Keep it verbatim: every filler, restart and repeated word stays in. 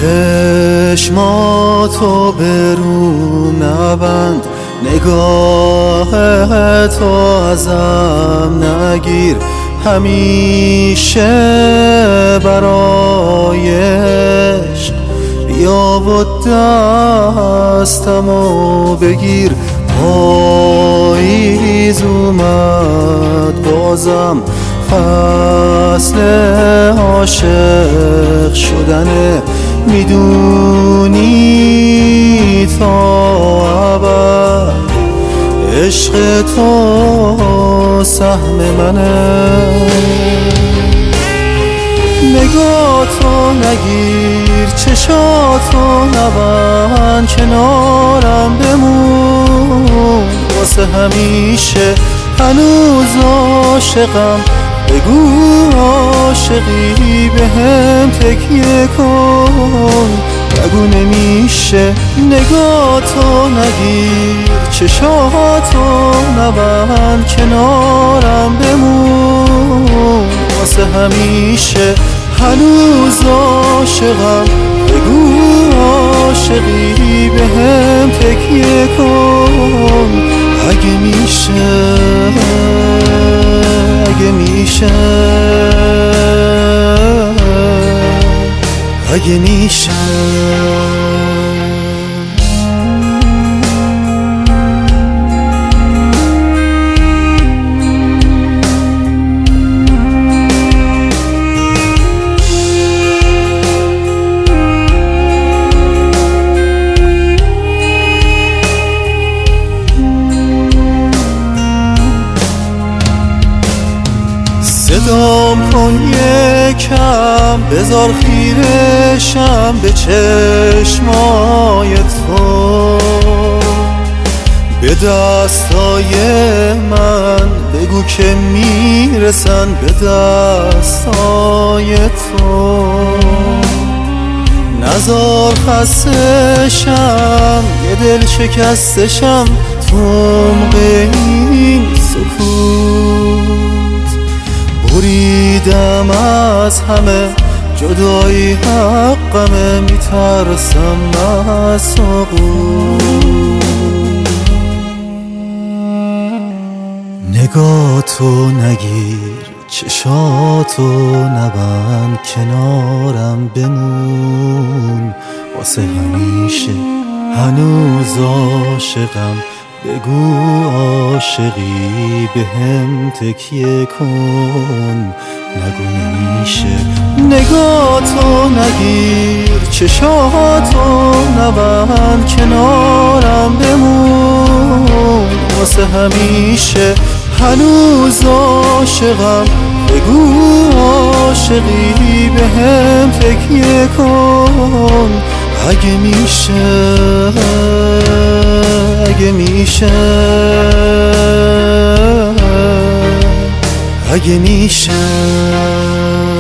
چشماتو به رو نبند، نگاه تو ازم نگیر، همیشه برای عشق بیا و دستمو بگیر. پاییز اومد بازم، فصل عاشق شدنه، میدونی تا ابد عشق تو سهم منه. نگاهتو نگیر، چشاتو نبند، کنارم بمون واسه همیشه، هنوز عاشقم، بگو عاشقی بهم تکیه کن، بگو نمیشه. نگاهتو نگیر، چشاتو نبند، کنارم بمون واسه همیشه، هنوز عاشقم، بگو عاشقی بهم تکیه کن، اگه میشه، اگه میشه، اگه میشه. صدام کن یکم، بذار خیرشم به چشمای تو، به دستای من بگو که میرسن به دستای تو، نزار خستشم، یه دل شکستشم تو عمق این سکوت، بریدم از همه، جدایی حقمه، میترسم از سقوط. نگاهتو نگیر، چشاتو نبند، کنارم بمون واسه همیشه، هنوز عاشقم، بگو عاشقی بهم تکیه کن، نگو نمیشه. نگاهتو نگیر، چشاتو نبند، کنارم بمون واسه همیشه، هنوز عاشقم، بگو عاشقی بهم تکیه کن، اگه میشه، اگه میشه، اگه میشه.